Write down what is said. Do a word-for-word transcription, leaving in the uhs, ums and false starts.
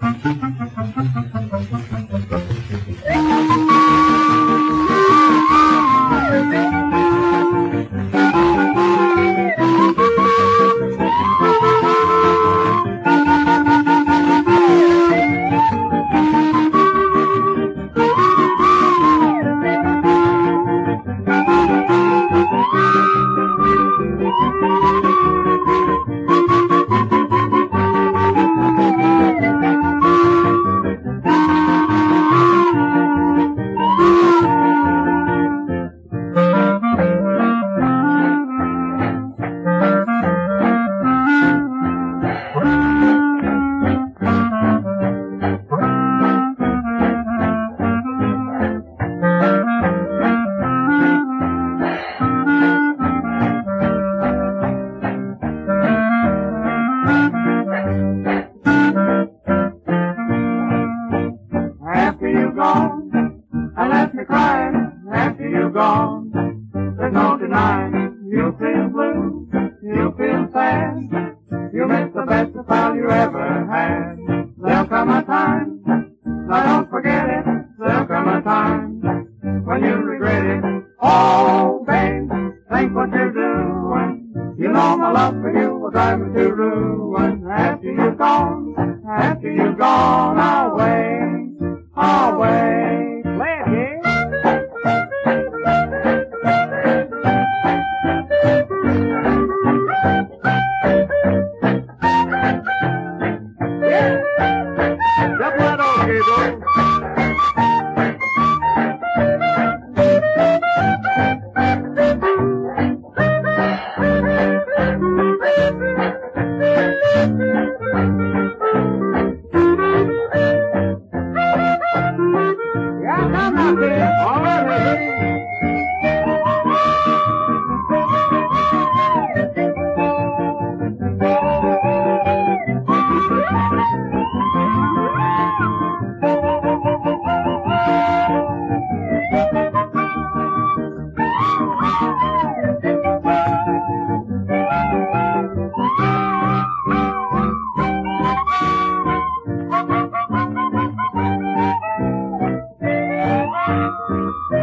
After you're gone, I left me crying. After you're gone, there's no denying. You feel blue, you feel sad. You miss the best of pal you ever had. There'll come a time, now don't forget it. There'll come a time when you regret it. Oh, babe, think what you're doing. You know my love for you will drive me to ruin. After you're gone, after you're gone away, away. Play it, yeah. Just let on, Gabriel. Yeah, come on, kid. All right, baby. Thank you.